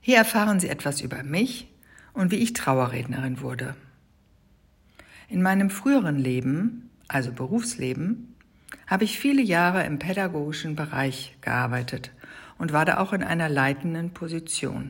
Hier erfahren Sie etwas über mich und wie ich Trauerrednerin wurde. In meinem früheren Leben, also Berufsleben, habe ich viele Jahre im pädagogischen Bereich gearbeitet und war da auch in einer leitenden Position.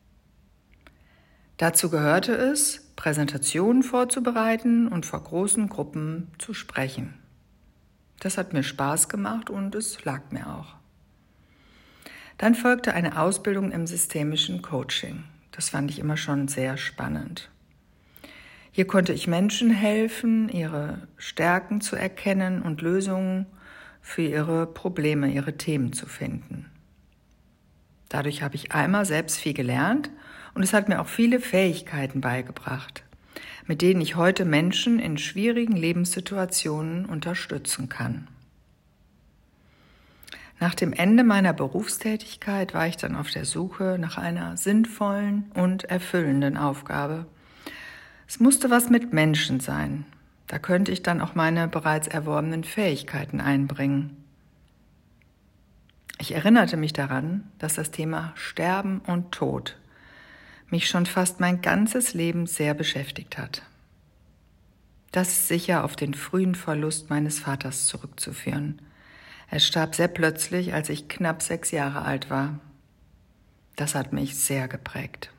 Dazu gehörte es, Präsentationen vorzubereiten und vor großen Gruppen zu sprechen. Das hat mir Spaß gemacht und es lag mir auch. Dann folgte eine Ausbildung im systemischen Coaching. Das fand ich immer schon sehr spannend. Hier konnte ich Menschen helfen, ihre Stärken zu erkennen und Lösungen für ihre Probleme, ihre Themen zu finden. Dadurch habe ich einmal selbst viel gelernt und es hat mir auch viele Fähigkeiten beigebracht, mit denen ich heute Menschen in schwierigen Lebenssituationen unterstützen kann. Nach dem Ende meiner Berufstätigkeit war ich dann auf der Suche nach einer sinnvollen und erfüllenden Aufgabe. Es musste was mit Menschen sein. Da könnte ich dann auch meine bereits erworbenen Fähigkeiten einbringen. Ich erinnerte mich daran, dass das Thema Sterben und Tod mich schon fast mein ganzes Leben sehr beschäftigt hat. Das ist sicher auf den frühen Verlust meines Vaters zurückzuführen. Er starb sehr plötzlich, als ich knapp 6 Jahre alt war. Das hat mich sehr geprägt.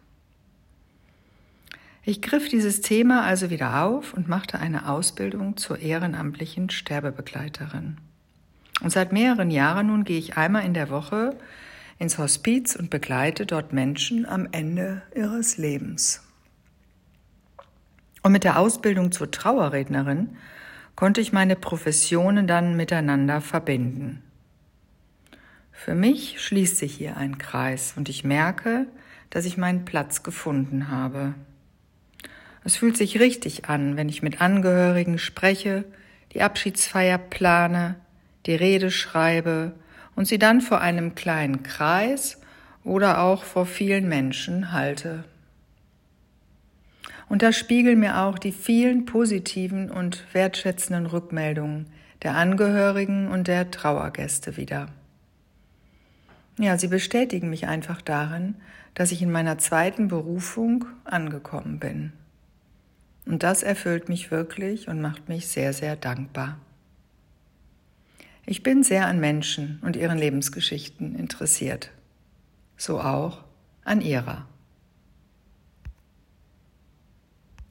Ich griff dieses Thema also wieder auf und machte eine Ausbildung zur ehrenamtlichen Sterbebegleiterin. Und seit mehreren Jahren nun gehe ich einmal in der Woche ins Hospiz und begleite dort Menschen am Ende ihres Lebens. Und mit der Ausbildung zur Trauerrednerin konnte ich meine Professionen dann miteinander verbinden. Für mich schließt sich hier ein Kreis und ich merke, dass ich meinen Platz gefunden habe. Es fühlt sich richtig an, wenn ich mit Angehörigen spreche, die Abschiedsfeier plane, die Rede schreibe und sie dann vor einem kleinen Kreis oder auch vor vielen Menschen halte. Und da spiegeln mir auch die vielen positiven und wertschätzenden Rückmeldungen der Angehörigen und der Trauergäste wider. Ja, sie bestätigen mich einfach darin, dass ich in meiner zweiten Berufung angekommen bin. Und das erfüllt mich wirklich und macht mich sehr, sehr dankbar. Ich bin sehr an Menschen und ihren Lebensgeschichten interessiert. So auch an ihrer.